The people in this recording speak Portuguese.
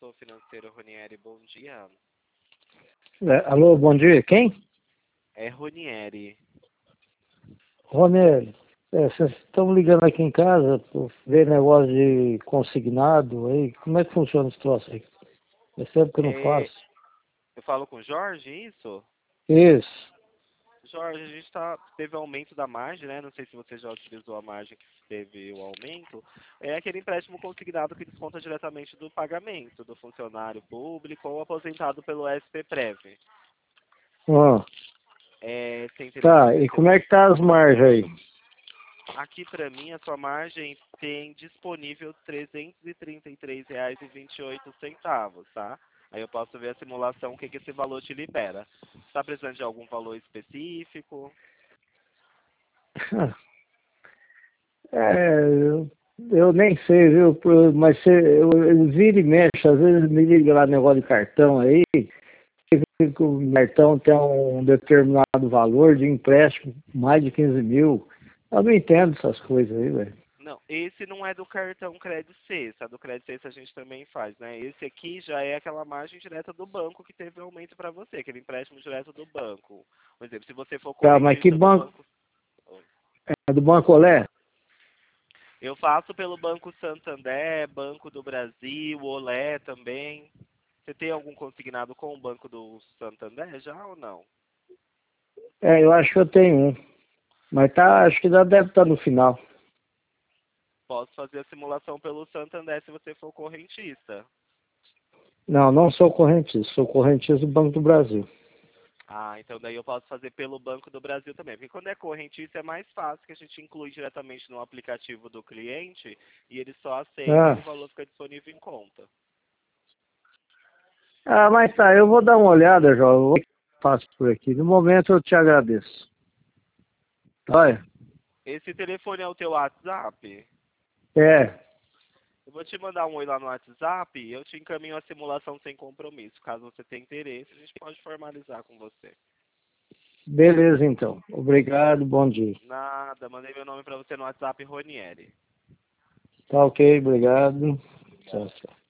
Consultor Financeiro Ronieri, bom dia. Alô, bom dia. Quem? É Ronieri. Ronel, vocês estão ligando aqui em casa para ver negócio de consignado aí. Como é que funciona esse troço aí? Faz tempo que eu não É, faço. eu falo com o Jorge, isso? Isso. Jorge, a gente teve aumento da margem, né? Não sei se você já utilizou a margem que teve o aumento. É aquele empréstimo consignado que desconta diretamente do pagamento do funcionário público ou aposentado pelo SPPrev. Ah, Tem interesse em tá, e conhecer como é que tá as margens aí? Aqui para mim, a sua margem tem disponível R$ 333,28, tá? Aí eu posso ver a simulação, o que esse valor te libera. Você está precisando de algum valor específico? Eu nem sei, viu? Mas eu vira e mexe, às vezes me liga lá negócio de cartão aí, que o cartão tem um determinado valor de empréstimo, mais de 15 mil. Eu não entendo essas coisas aí, velho. Não, esse não é do cartão Crédito Sexta. Do Crédito Sexta a gente também faz, né? Esse aqui já é aquela margem direta do banco que teve aumento para você, aquele empréstimo direto do banco. Por exemplo, se você for Tá, mas que correntista do banco? banco. Oi. É do Banco Olé? Eu faço pelo Banco Santander, Banco do Brasil, Olé também. Você tem algum consignado com o Banco do Santander já ou não? Eu acho que eu tenho um. Mas tá, acho que já deve estar no final. Posso fazer a simulação pelo Santander se você for correntista. Não, não sou correntista, sou correntista do Banco do Brasil. Ah, então daí eu posso fazer pelo Banco do Brasil também. Porque quando é correntista é mais fácil, que a gente inclui diretamente no aplicativo do cliente e ele só aceita e Ah, o valor fica disponível em conta. mas tá, eu vou dar uma olhada, João. Eu vou faço por aqui. No momento eu te agradeço. Olha, Esse telefone é o teu WhatsApp? é, Eu vou te mandar um oi lá no WhatsApp e eu te encaminho a simulação sem compromisso. Caso você tenha interesse, a gente pode formalizar com você. beleza então. Obrigado, bom dia. Nada, mandei meu nome para você no WhatsApp, Ronieri. Tá ok, obrigado. Tchau, tchau.